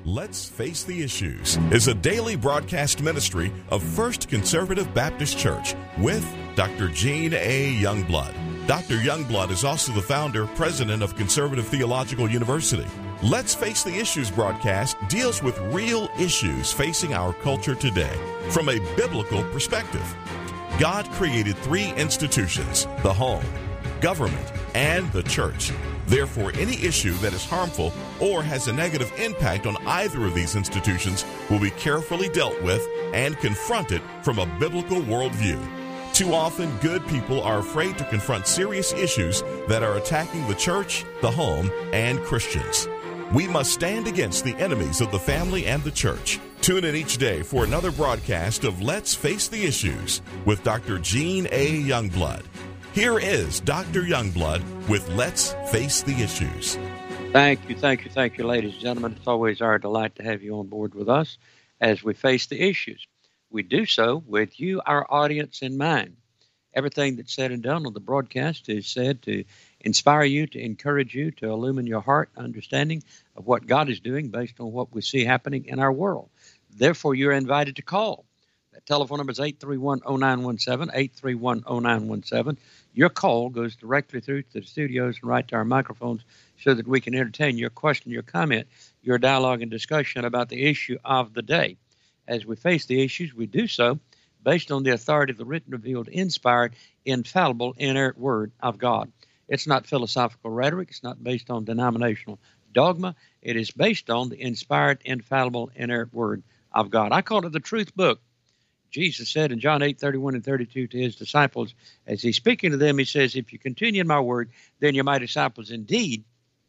Let's Face the Issues is a daily broadcast ministry of First Conservative Baptist Church with Dr. Gene A. Youngblood. Dr. Youngblood is also the founder, president of Conservative Theological University. Let's Face the Issues broadcast deals with real issues facing our culture today from a biblical perspective. God created three institutions: the home, government, and the church. Therefore, any issue that is harmful or has a negative impact on either of these institutions will be carefully dealt with and confronted from a biblical worldview. Too often, good people are afraid to confront serious issues that are attacking the church, the home, and Christians. We must stand against the enemies of the family and the church. Tune in each day for another broadcast of Let's Face the Issues with Dr. Gene A. Youngblood. Here is Dr. Youngblood with Let's Face the Issues. Thank you, ladies and gentlemen. It's always our delight to have you on board with us as we face the issues. We do so with you, our audience, in mind. Everything that's said and done on the broadcast is said to inspire you, to encourage you, to illumine your heart understanding of what God is doing based on what we see happening in our world. Therefore, you're invited to call. That telephone number is 831-0917, 831-0917. Your call goes directly through to the studios and right to our microphones so that we can entertain your question, your comment, your dialogue and discussion about the issue of the day. As we face the issues, we do so based on the authority of the written, revealed, inspired, infallible, inerrant Word of God. It's not philosophical rhetoric. It's not based on denominational dogma. It is based on the inspired, infallible, inerrant Word of God. I call it the truth book. Jesus said in John 8:31 and 32 to his disciples, as he's speaking to them, he says, if you continue in my word, then you're my disciples indeed.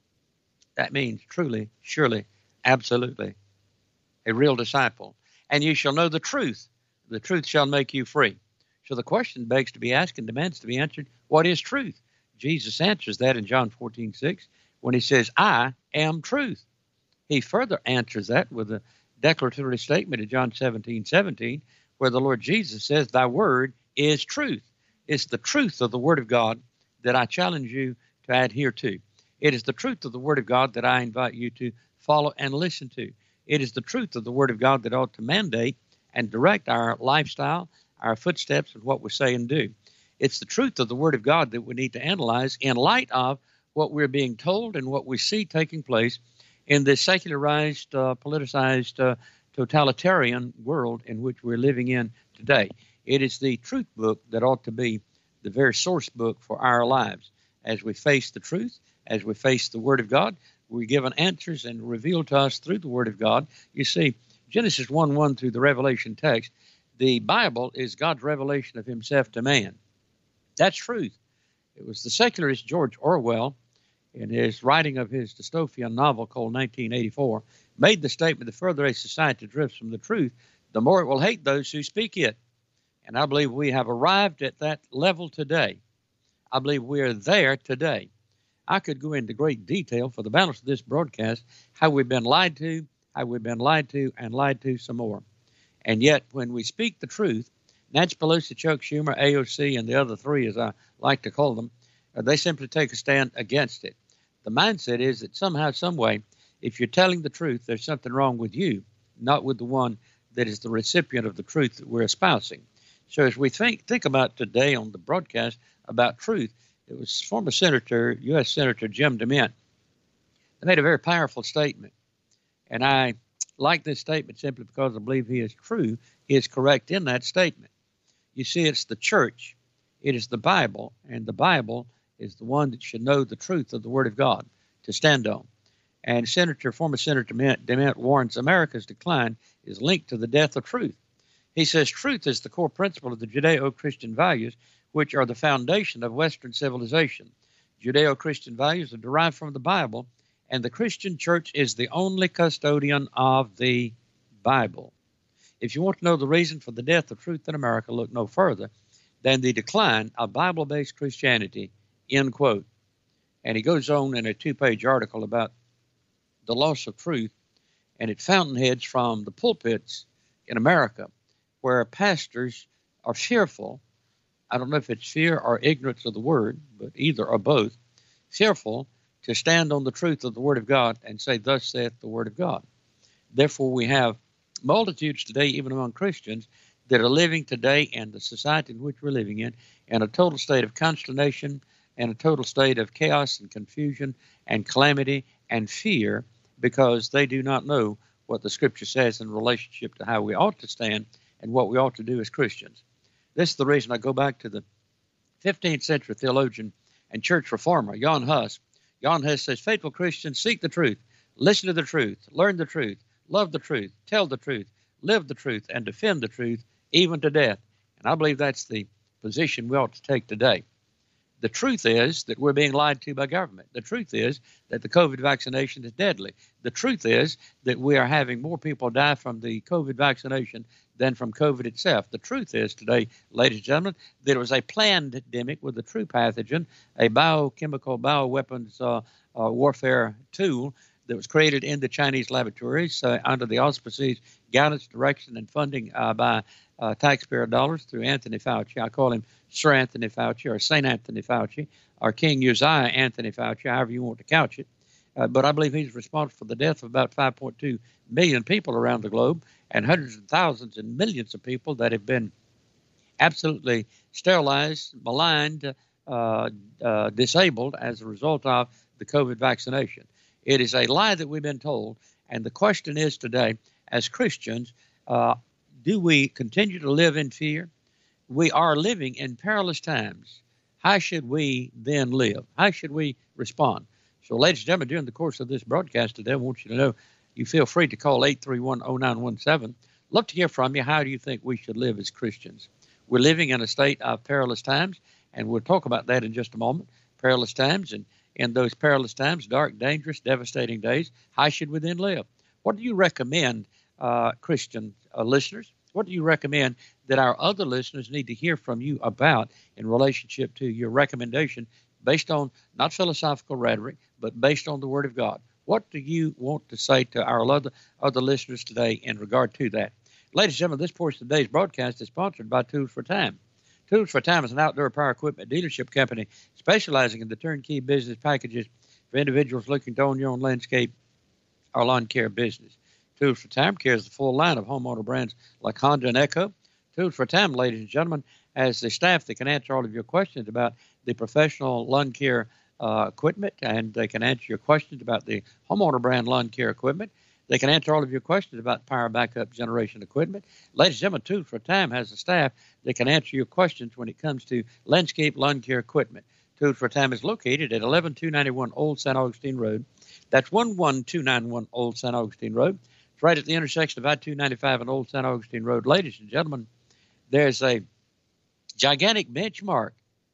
That means truly, surely, absolutely, a real disciple. And you shall know the truth. The truth shall make you free. So the question begs to be asked and demands to be answered, what is truth? Jesus answers that in John 14:6 when he says, I am truth. He further answers that with a declaratory statement in John 17:17, where the Lord Jesus says, thy word is truth. It's the truth of the word of God that I challenge you to adhere to. It is the truth of the word of God that I invite you to follow and listen to. It is the truth of the word of God that ought to mandate and direct our lifestyle, our footsteps, and what we say and do. It's the truth of the word of God that we need to analyze in light of what we're being told and what we see taking place in this secularized, politicized, totalitarian world in which we're living in today. It is the truth book that ought to be the very source book for our lives. As we face the truth, as we face the Word of God, we're given answers and revealed to us through the Word of God. You see, Genesis 1:1 through the Revelation text, the Bible is God's revelation of himself to man. That's truth. It was the secularist George Orwell, in his writing of his dystopian novel called 1984, made the statement, the further a society drifts from the truth, the more it will hate those who speak it. And I believe we have arrived at that level today. I believe we are there today. I could go into great detail for the balance of this broadcast, how we've been lied to, and lied to some more. And yet, when we speak the truth, Nancy Pelosi, Chuck Schumer, AOC, and the other three, as I like to call them, they simply take a stand against it. The mindset is that somehow, some way, if you're telling the truth, there's something wrong with you, not with the one that is the recipient of the truth that we're espousing. So as we think about today on the broadcast about truth, it was former Senator, U.S. Senator Jim DeMint, that made a very powerful statement. And I like this statement simply because I believe he is true, he is correct in that statement. You see, it's the church, it is the Bible, and the Bible is the one that should know the truth of the Word of God to stand on. And former Senator DeMint warns America's decline is linked to the death of truth. He says truth is the core principle of the Judeo-Christian values, which are the foundation of Western civilization. Judeo-Christian values are derived from the Bible, and the Christian church is the only custodian of the Bible. If you want to know the reason for the death of truth in America, look no further than the decline of Bible-based Christianity, end quote. And he goes on in a 2-page article about the loss of truth, and it fountainheads from the pulpits in America, where pastors are fearful. I don't know if it's fear or ignorance of the word, but either or both, fearful to stand on the truth of the Word of God and say, thus saith the Word of God. Therefore, we have multitudes today, even among Christians, that are living today in the society in which we're living in a total state of consternation and a total state of chaos and confusion and calamity and fear, because they do not know what the Scripture says in relationship to how we ought to stand and what we ought to do as Christians. This is the reason I go back to the 15th century theologian and church reformer, Jan Hus. Jan Hus says, faithful Christians seek the truth, listen to the truth, learn the truth, love the truth, tell the truth, live the truth, and defend the truth, even to death. And I believe that's the position we ought to take today. The truth is that we're being lied to by government. The truth is that the COVID vaccination is deadly. The truth is that we are having more people die from the COVID vaccination than from COVID itself. The truth is today, ladies and gentlemen, that it was a planned pandemic with a true pathogen, a bioweapons warfare tool that was created in the Chinese laboratories under the auspices, guidance, direction, and funding by taxpayer dollars through Anthony Fauci. I call him Sir Anthony Fauci or St. Anthony Fauci or King Uzziah Anthony Fauci, however you want to couch it. But I believe he's responsible for the death of about 5.2 million people around the globe and hundreds of thousands and millions of people that have been absolutely sterilized, maligned, disabled as a result of the COVID vaccination. It is a lie that we've been told, and the question is today, as Christians, do we continue to live in fear? We are living in perilous times. How should we then live? How should we respond? So, ladies and gentlemen, during the course of this broadcast today, I want you to know you feel free to call 831-0917. Love to hear from you. How do you think we should live as Christians? We're living in a state of perilous times, and we'll talk about that in just a moment. Perilous times, and in those perilous times, dark, dangerous, devastating days, how should we then live? What do you recommend, Christian listeners? What do you recommend that our other listeners need to hear from you about in relationship to your recommendation based on not philosophical rhetoric, but based on the Word of God? What do you want to say to our other listeners today in regard to that? Ladies and gentlemen, this portion of today's broadcast is sponsored by Tools for Time. Tools for Time is an outdoor power equipment dealership company specializing in the turnkey business packages for individuals looking to own your own landscape or lawn care business. Tools for Time carries the full line of homeowner brands like Honda and Echo. Tools for Time, ladies and gentlemen, has the staff that can answer all of your questions about the professional lawn care equipment, and they can answer your questions about the homeowner brand lawn care equipment. They can answer all of your questions about power backup generation equipment. Ladies and gentlemen, Tools for Time has a staff that can answer your questions when it comes to landscape lawn care equipment. Tools for Time is located at 11291 Old St. Augustine Road. That's 11291 Old St. Augustine Road. It's right at the intersection of I-295 and Old St. Augustine Road. Ladies and gentlemen, there's a gigantic benchmark,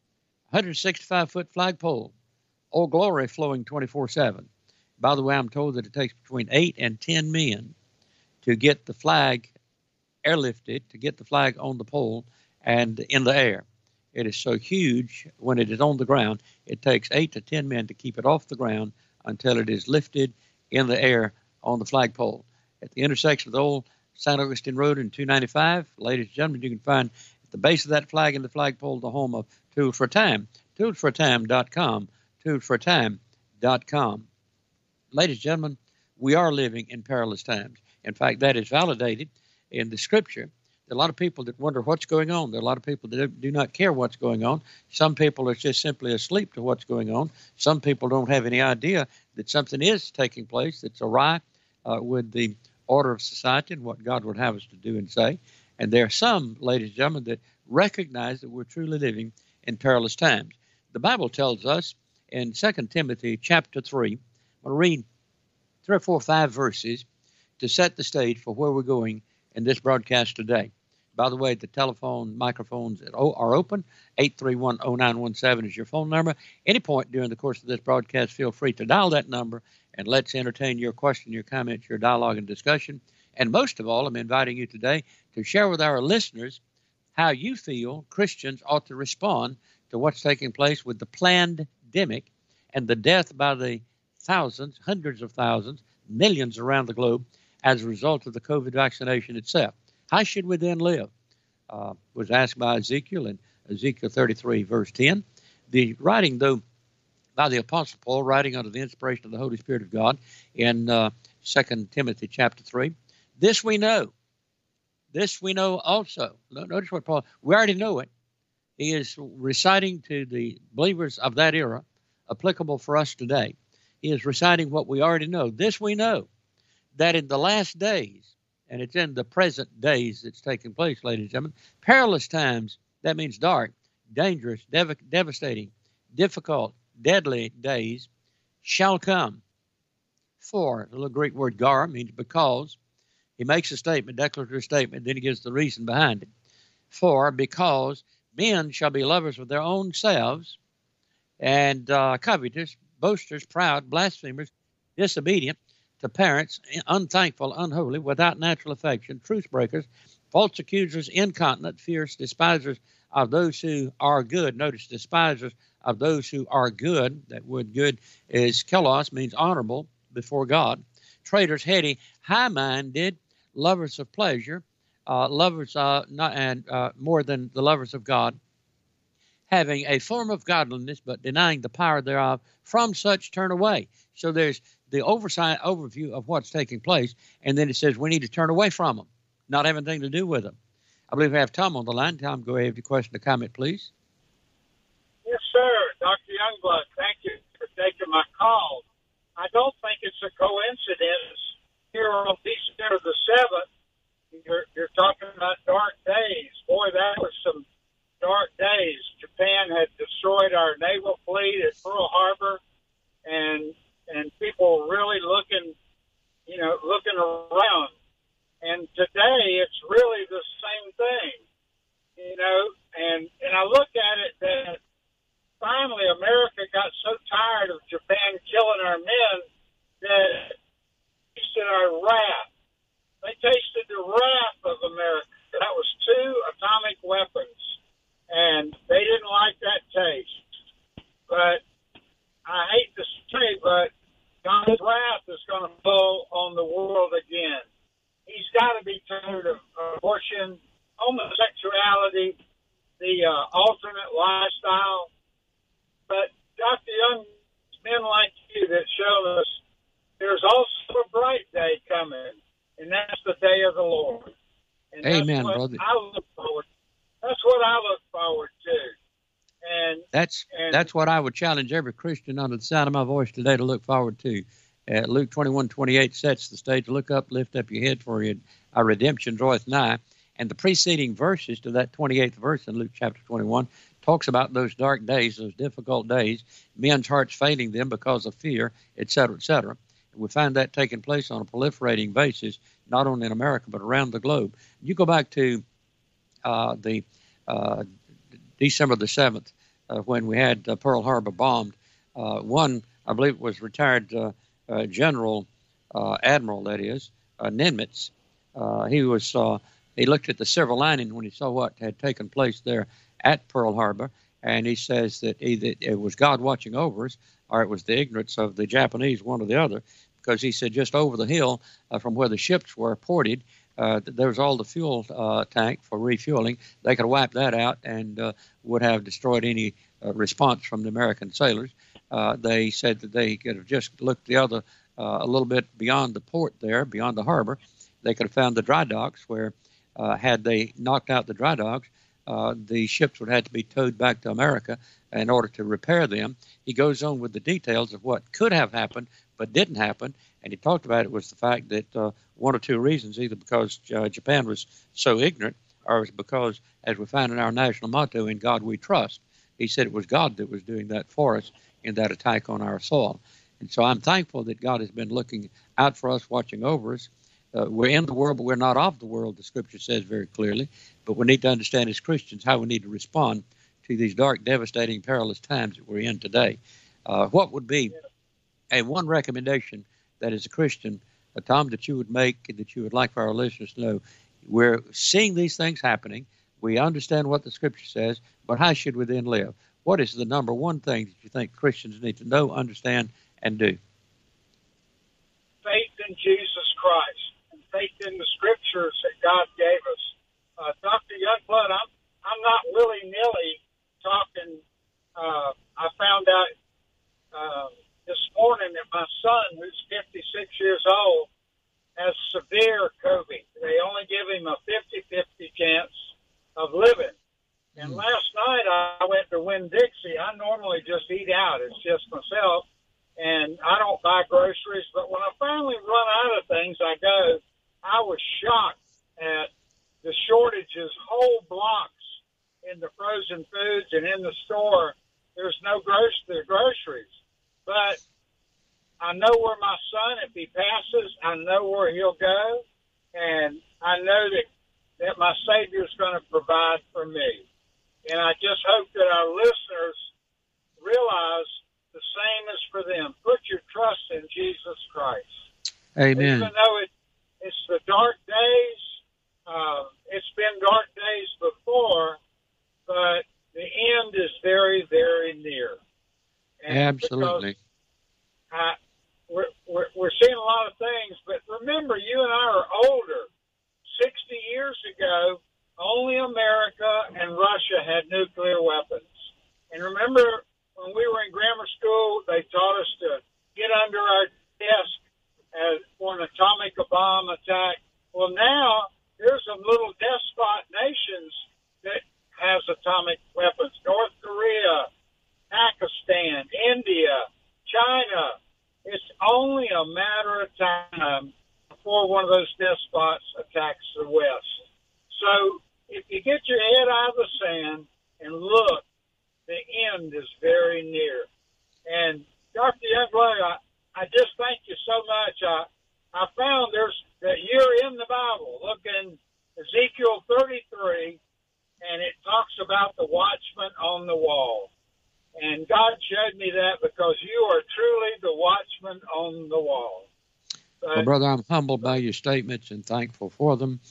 165-foot flagpole, Old Glory flowing 24/7. By the way, I'm told that it takes between 8 and 10 men to get the flag airlifted, to get the flag on the pole and in the air. It is so huge when it is on the ground, it takes 8 to 10 men to keep it off the ground until it is lifted in the air on the flagpole. At the intersection of the Old St. Augustine Road and 295, ladies and gentlemen, you can find at the base of that flag and the flagpole the home of Tools for Time, toolsfortime.com, toolsfortime.com. Ladies and gentlemen, we are living in perilous times. In fact, that is validated in the Scripture. There are a lot of people that wonder what's going on. There are a lot of people that do not care what's going on. Some people are just simply asleep to what's going on. Some people don't have any idea that something is taking place that's awry with the order of society and what God would have us to do and say. And there are some, ladies and gentlemen, that recognize that we're truly living in perilous times. The Bible tells us in 2 Timothy chapter 3, I'm going to read 3 or 4 or 5 verses to set the stage for where we're going in this broadcast today. By the way, the telephone microphones are open. 831-0917 is your phone number. Any point during the course of this broadcast, feel free to dial that number, and let's entertain your question, your comments, your dialogue, and discussion. And most of all, I'm inviting you today to share with our listeners how you feel Christians ought to respond to what's taking place with the pandemic and the death by the thousands, hundreds of thousands, millions around the globe as a result of the COVID vaccination itself. How should we then live? Was asked by Ezekiel in Ezekiel 33, verse 10. The writing, though, by the Apostle Paul, writing under the inspiration of the Holy Spirit of God in 2 Timothy chapter 3. This we know. This we know also. Notice what Paul, we already know it. He is reciting to the believers of that era, applicable for us today. He is reciting what we already know. This we know, that in the last days, and it's in the present days that's taking place, ladies and gentlemen, perilous times, that means dark, dangerous, devastating, difficult, deadly days shall come. For, the little Greek word gar means because. He makes a statement, declarative statement, then he gives the reason behind it. For, because men shall be lovers of their own selves, and covetous, boasters, proud, blasphemers, disobedient to parents, unthankful, unholy, without natural affection, truce breakers, false accusers, incontinent, fierce, despisers of those who are good. Notice, despisers of those who are good. That word good is kelos, means honorable before God. Traitors, heady, high-minded, lovers of pleasure, lovers more than the lovers of God, having a form of godliness, but denying the power thereof, from such turn away. So there's the overview of what's taking place, and then it says we need to turn away from them, not have anything to do with them. I believe we have Tom on the line. Tom, go ahead with your question or comment, please. Yes, sir. Dr. Youngblood, thank you for taking my call. I don't think it's a coincidence. Here on December the 7th, you're talking about dark days. Boy, that was some dark days. Japan had destroyed our naval fleet at Pearl Harbor, and people were really looking around. And today, it's really the same thing, and I look at it that finally America got so tired of Japan killing our men that they tasted our wrath. They tasted the wrath of America. That was 2 atomic weapons, and they didn't like that taste. But I hate to say, but God's wrath is going to fall on the world again. He's got to be tired of abortion, homosexuality, the alternate lifestyle. But Dr. Young, men like you that show us there's also a bright day coming, and that's the day of the Lord. And amen, that's brother. That's what I look forward to. And that's what I would challenge every Christian under the sound of my voice today to look forward to. Luke 21:28 sets the stage. Look up, lift up your head, for our redemption draweth nigh. And the preceding verses to that 28th verse in Luke chapter 21 talks about those dark days, those difficult days, men's hearts failing them because of fear, et cetera, et cetera. And we find that taking place on a proliferating basis, not only in America, but around the globe. You go back to the December the 7th, when we had Pearl Harbor bombed. One, I believe it was retired General Admiral, that is, Nimitz. He looked at the silver lining when he saw what had taken place there at Pearl Harbor, and he says that either it was God watching over us or it was the ignorance of the Japanese, one or the other, because he said just over the hill from where the ships were ported, there was all the fuel tank for refueling. They could have wiped that out and would have destroyed any response from the American sailors. They said that they could have just looked the other a little bit beyond the port there, beyond the harbor. They could have found the dry docks where, had they knocked out the dry docks, the ships would have to be towed back to America in order to repair them. He goes on with the details of what could have happened but didn't happen, and he talked about it was the fact that one or two reasons, either because Japan was so ignorant or it was because, as we find in our national motto, in God we trust. He said it was God that was doing that for us in that attack on our soil. And so I'm thankful that God has been looking out for us, watching over us. We're in the world, but we're not of the world, the Scripture says very clearly. But we need to understand as Christians how we need to respond to these dark, devastating, perilous times that we're in today. What would be one recommendation that as a Christian, Tom, that you would make, that you would like for our listeners to know? We're seeing these things happening. We understand what the Scripture says, but how should we then live? What is the number one thing that you think Christians need to know, understand, and do? Faith in Jesus Christ and faith in the Scriptures that God gave us. Dr. Youngblood, I'm not willy-nilly talking. I found out this morning that my son, who's 56 years old, has severe COVID. They only give him a 50-50 chance of living. And last night I went to Winn-Dixie. I normally just eat out. It's just myself. And I don't buy groceries. But when I finally run out of things, I go. I was shocked at the shortages, whole blocks in the frozen foods and in the store. There's no groceries. But I know where my son, if he passes, I know where he'll go. And I know that my Savior's going to provide for me. And I just hope that our listeners realize the same is for them. Put your trust in Jesus Christ. Amen. Even though it's the dark days, it's been dark days before, but the end is very, very near. And Absolutely. We're seeing a lot of things, but remember, you and I are older. 60 years ago, only America and Russia had nuclear weapons. And remember, when we were in grammar school, they taught us to get under our desk for an atomic bomb attack. Well, now there's some little despot nations that has atomic weapons. North Korea, Pakistan, India, China. It's only a matter of time before one of those despots attacks the West. So if you get your head out of the sand and look, the end is very near. And Dr. Youngblood, I just thank you so much. I found that you're in the Bible. Look in Ezekiel 33, and it talks about the watchman on the wall. And God showed me that because you are truly the watchman on the wall. Well, brother, I'm humbled by your statements and thankful for them.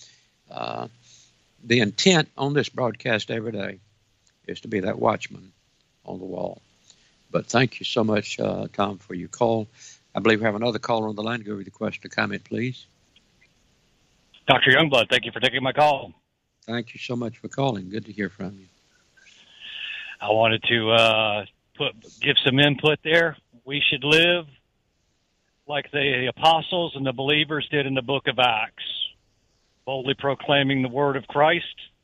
The intent on this broadcast every day is to be that watchman on the wall. But thank you so much, Tom, for your call. I believe we have another caller on the line. Go with the question or comment, please. Dr. Youngblood, thank you for taking my call. Thank you so much for calling. Good to hear from you. I wanted to give some input there. We should live like the apostles and the believers did in the book of Acts, boldly proclaiming the word of Christ,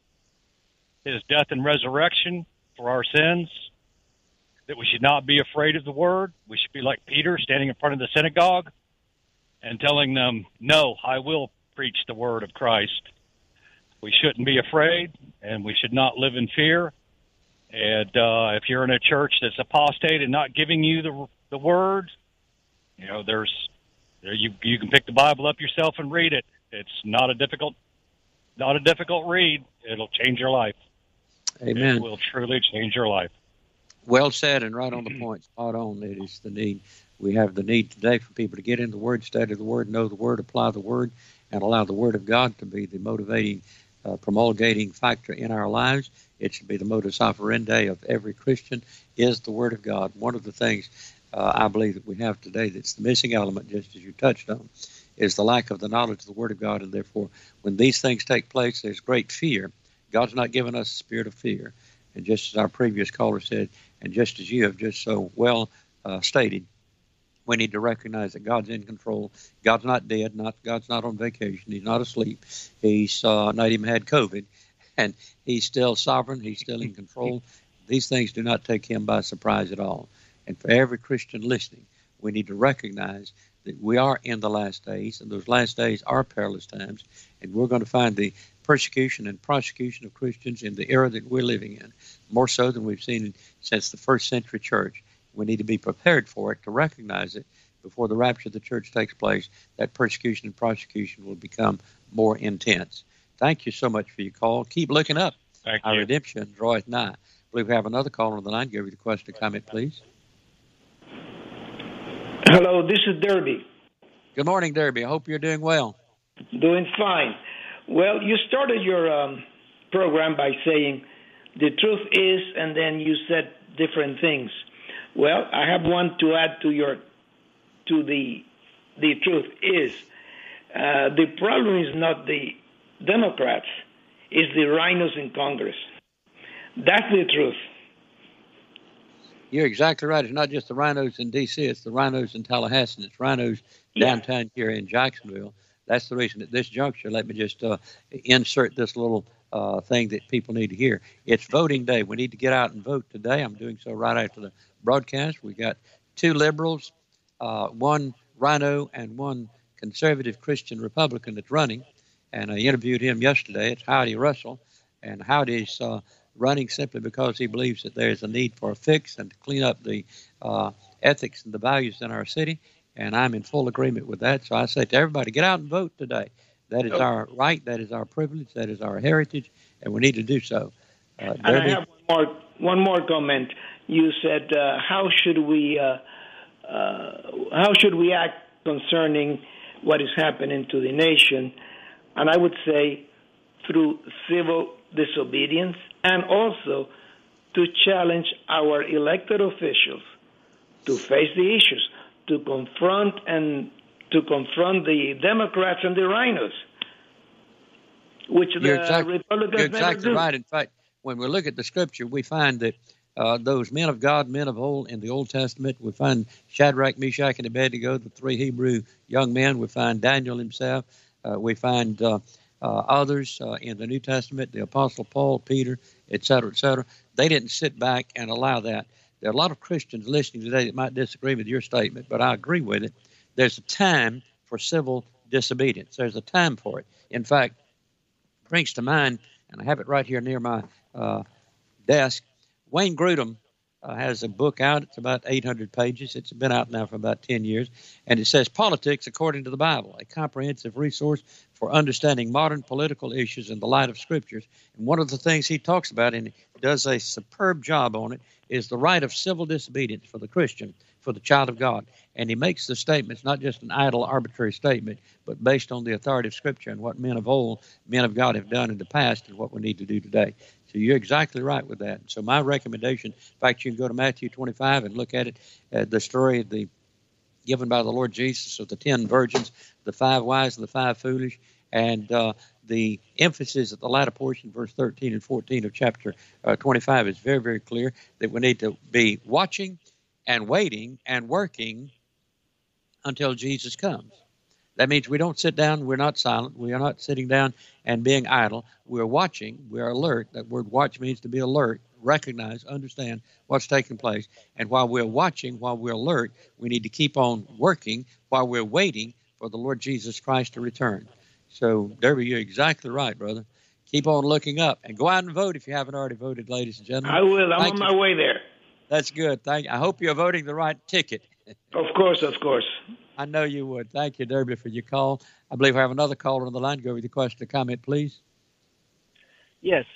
his death and resurrection for our sins, that we should not be afraid of the word. We should be like Peter, standing in front of the synagogue and telling them, no, I will preach the word of Christ. We shouldn't be afraid, and we should not live in fear. And if you're in a church that's apostate and not giving you the word, you know, you can pick the Bible up yourself and read it. It's not a difficult read. It'll change your life. Amen. It will truly change your life. Well said and right on the point. Spot on. It is the need. We have the need today for people to get in the Word, study the Word, know the Word, apply the Word, and allow the Word of God to be the motivating, promulgating factor in our lives. It should be the modus operandi of every Christian is the Word of God. One of the things I believe that we have today that's the missing element, just as you touched on, is the lack of the knowledge of the Word of God. And therefore, when these things take place, there's great fear. God's not given us a spirit of fear. And just as our previous caller said, and just as you have just so well stated, we need to recognize that God's in control. God's not dead. God's not on vacation. He's not asleep. He's not even had COVID. And he's still sovereign. He's still in control. These things do not take him by surprise at all. And for every Christian listening, we need to recognize that we are in the last days, and those last days are perilous times, and we're going to find the persecution and prosecution of Christians in the era that we're living in, more so than we've seen since the first century church. We need to be prepared for it, to recognize it before the rapture of the church takes place. That persecution and prosecution will become more intense. Thank you so much for your call. Keep looking up. Thank Our you. redemption draweth nigh. I believe we have another caller on the line. Give you the question or comment, please. Hello, this is Derby. Good morning, Derby. I hope you're doing well. Doing fine. Well, you started your program by saying the truth is, and then you said different things. Well, I have one to add to the truth is. The problem is not the Democrats, it's the rhinos in Congress. That's the truth. You're exactly right. It's not just the rhinos in D.C., it's the rhinos in Tallahassee, and it's rhinos downtown here in Jacksonville. That's the reason at this juncture, let me just insert this little thing that people need to hear. It's voting day. We need to get out and vote today. I'm doing so right after the broadcast. We got 2 liberals, 1 rhino, and 1 conservative Christian Republican that's running. And I interviewed him yesterday. It's Howdy Russell. And Howdy's running simply because he believes that there's a need for a fix and to clean up the ethics and the values in our city. And I'm in full agreement with that. So I say to everybody, get out and vote today. That is our right. That is our privilege. That is our heritage. And we need to do so. And I have one more comment. You said, how should we act concerning what is happening to the nation? And I would say through civil disobedience, and also to challenge our elected officials to face the issues, to confront the Democrats and the rhinos, which the Republicans never do. You're exactly right. In fact, when we look at the Scripture, we find that those men of God, men of old in the Old Testament, we find Shadrach, Meshach, and Abednego, the 3 Hebrew young men. We find Daniel himself. We find others in the New Testament, the Apostle Paul, Peter, et cetera, et cetera. They didn't sit back and allow that. There are a lot of Christians listening today that might disagree with your statement, but I agree with it. There's a time for civil disobedience. There's a time for it. In fact, it brings to mind, and I have it right here near my desk, Wayne Grudem has a book out. It's about 800 pages. It's been out now for about 10 years. And it says, Politics According to the Bible, a comprehensive resource for understanding modern political issues in the light of Scriptures. And one of the things he talks about, and he does a superb job on it, is the right of civil disobedience for the Christian, for the child of God. And he makes the statements, not just an idle, arbitrary statement, but based on the authority of Scripture and what men of old, men of God have done in the past and what we need to do today. So you're exactly right with that. So my recommendation, in fact, you can go to Matthew 25 and look at it, the story given by the Lord Jesus of the 10 virgins, the 5 wise and the 5 foolish, and the emphasis at the latter portion, verse 13 and 14 of chapter 25 is very, very clear that we need to be watching and waiting and working until Jesus comes. That means we don't sit down, we're not silent, we are not sitting down and being idle. We're watching, we're alert. That word watch means to be alert, recognize, understand what's taking place. And while we're watching, while we're alert, we need to keep on working while we're waiting for the Lord Jesus Christ to return. So, Derby, you're exactly right, brother. Keep on looking up and go out and vote if you haven't already voted, ladies and gentlemen. I will. I'm on my way there. That's good. Thank you. I hope you're voting the right ticket. Of course, of course. I know you would. Thank you, Derby, for your call. I believe I have another caller on the line. Go with your question or comment, please. Yes.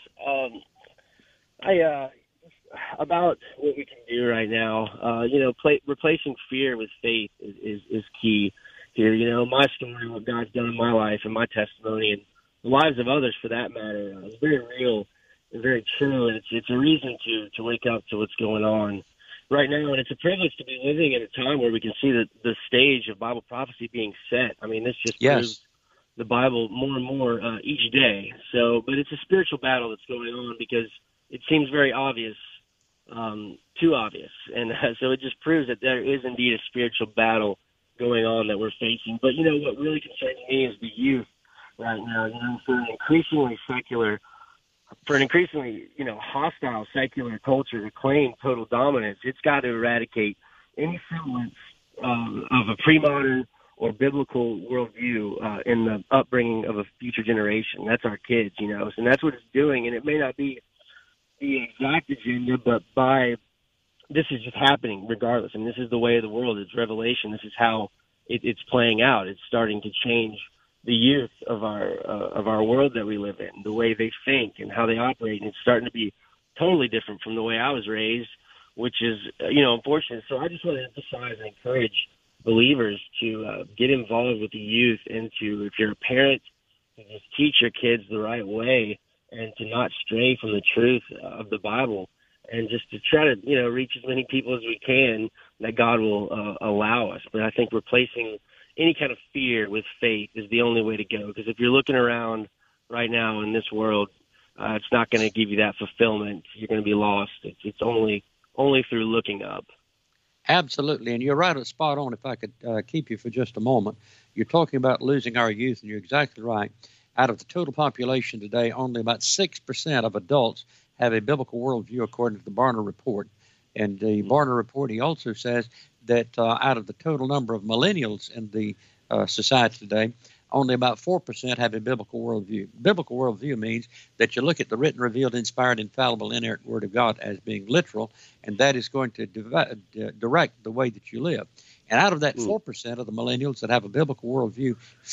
About what we can do right now, replacing fear with faith is key here. You know, my story, what God's done in my life and my testimony and the lives of others for that matter, is very real and very true. And it's a reason to wake up to what's going on right now. And it's a privilege to be living at a time where we can see the stage of Bible prophecy being set. I mean, this just proves the Bible more and more each day. So, but it's a spiritual battle that's going on because it seems very obvious, too obvious. And so it just proves that there is indeed a spiritual battle going on that we're facing. But, you know, what really concerns me is the youth right now. You know, for an increasingly hostile secular culture to claim total dominance, it's got to eradicate any semblance of a pre-modern or biblical worldview in the upbringing of a future generation. That's our kids, you know, and that's what it's doing. And it may not be the exact agenda, but this is just happening regardless. I mean, this is the way of the world. It's revelation. This is how it's playing out. It's starting to change the youth of our world that we live in, the way they think and how they operate. And it's starting to be totally different from the way I was raised, which is, unfortunate. So I just want to emphasize and encourage believers to get involved with the youth and to, if you're a parent, to just teach your kids the right way and to not stray from the truth of the Bible and just to try to, reach as many people as we can that God will allow us. But I think replacing any kind of fear with faith is the only way to go. Because if you're looking around right now in this world, it's not going to give you that fulfillment. You're going to be lost. It's only only through looking up. Absolutely, and you're right, spot on. If I could keep you for just a moment, you're talking about losing our youth, and you're exactly right. Out of the total population today, only about 6% of adults have a biblical worldview, according to the Barna Report. And the Barna Report, he also says that out of the total number of millennials in the society today, only about 4% have a biblical worldview. Biblical worldview means that you look at the written, revealed, inspired, infallible, inerrant Word of God as being literal, and that is going to direct the way that you live. And out of that 4% of the millennials that have a biblical worldview,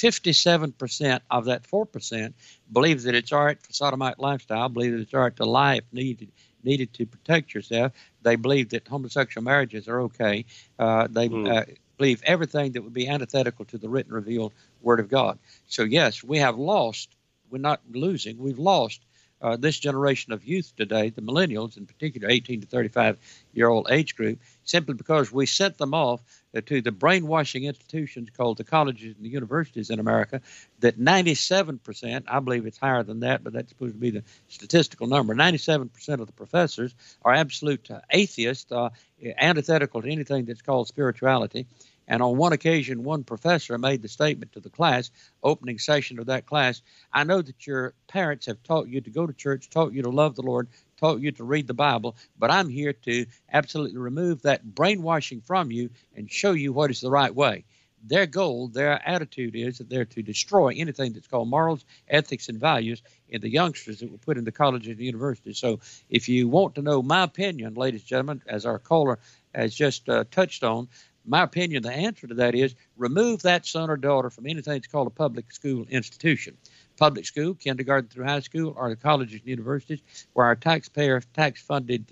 57% of that 4% believe that it's all right for sodomite lifestyle, believe that it's all right to lie if needed to protect yourself. They believe that homosexual marriages are okay. They believe everything that would be antithetical to the written, revealed Word of God. So, yes, we have lost. We're not losing. We've lost this generation of youth today, the millennials, in particular, 18 to 35-year-old age group, simply because we sent them off to the brainwashing institutions called the colleges and the universities in America, that 97%, I believe it's higher than that, but that's supposed to be the statistical number, 97% of the professors are absolute atheists, antithetical to anything that's called spirituality. And on one occasion, one professor made the statement to the class, opening session of that class, I know that your parents have taught you to go to church, taught you to love the Lord, taught you to read the Bible, but I'm here to absolutely remove that brainwashing from you and show you what is the right way. Their goal, their attitude is that they're to destroy anything that's called morals, ethics, and values in the youngsters that were put in the colleges and universities. So if you want to know my opinion, ladies and gentlemen, as our caller has just touched on, my opinion, the answer to that is remove that son or daughter from anything that's called a public school institution. Public school, kindergarten through high school, or the colleges and universities, where our taxpayer, tax-funded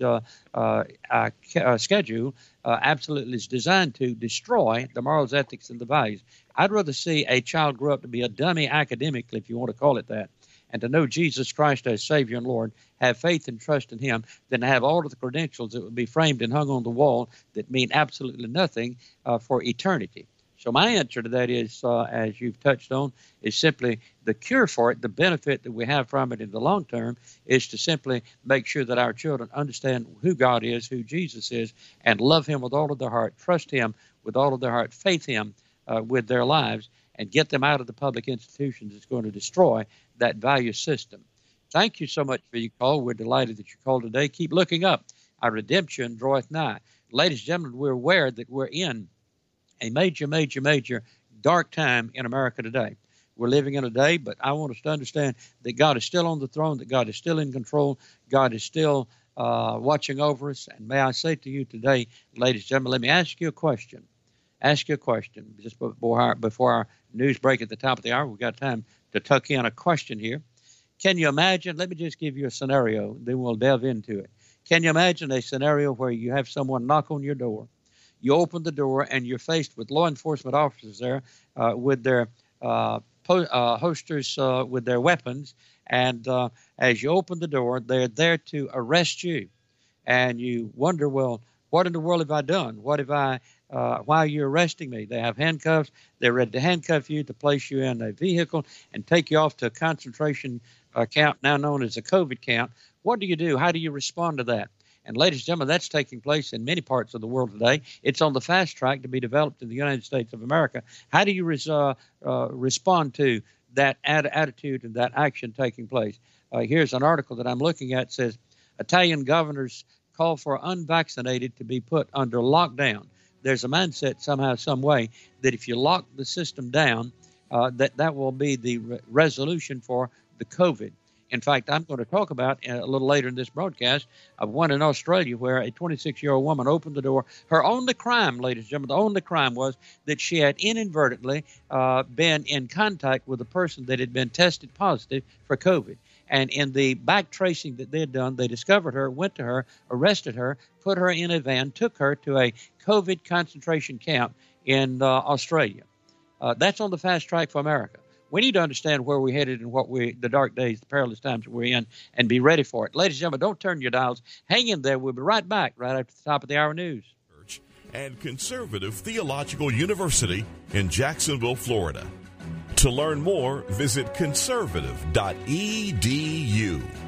schedule absolutely is designed to destroy the morals, ethics, and the values. I'd rather see a child grow up to be a dummy academically, if you want to call it that, and to know Jesus Christ as Savior and Lord, have faith and trust in Him, than to have all of the credentials that would be framed and hung on the wall that mean absolutely nothing for eternity. So my answer to that is, as you've touched on, is simply the cure for it, the benefit that we have from it in the long term, is to simply make sure that our children understand who God is, who Jesus is, and love Him with all of their heart, trust Him with all of their heart, faith Him with their lives, and get them out of the public institutions that's going to destroy that value system. Thank you so much for your call. We're delighted that you called today. Keep looking up. Our redemption draweth nigh. Ladies and gentlemen, we're aware that we're in a major dark time in America today. We're living in a day, but I want us to understand that God is still on the throne, that God is still in control, God is still watching over us. And may I say to you today, ladies and gentlemen, let me ask you a question. Just before our news break at the top of the hour. We've got time to tuck in a question here. Can you imagine, let me just give you a scenario, then we'll delve into it. Can you imagine a scenario where you have someone knock on your door, you open the door, and you're faced with law enforcement officers there with their holsters with their weapons, and as you open the door, they're there to arrest you, and you wonder, well, what in the world have I done? What have I? Why are you arresting me? They have handcuffs. They're ready to handcuff you, to place you in a vehicle, and take you off to a concentration camp, now known as a COVID camp. What do you do? How do you respond to that? And ladies and gentlemen, that's taking place in many parts of the world today. It's on the fast track to be developed in the United States of America. How do you respond to that attitude and that action taking place? Here's an article that I'm looking at. It says, Italian governors call for unvaccinated to be put under lockdown. There's a mindset somehow, some way, that if you lock the system down, that will be the resolution for the COVID. In fact, I'm going to talk about a little later in this broadcast of one in Australia where a 26-year-old woman opened the door. Her only crime, ladies and gentlemen, the only crime was that she had inadvertently been in contact with a person that had been tested positive for COVID. And in the back tracing that they had done, they discovered her, went to her, arrested her, put her in a van, took her to a COVID concentration camp in Australia. That's on the fast track for America. We need to understand where we're headed and the dark days, the perilous times that we're in, and be ready for it. Ladies and gentlemen, don't turn your dials. Hang in there. We'll be right back right after the top of the hour news. And Conservative Theological University in Jacksonville, Florida. To learn more, visit conservative.edu.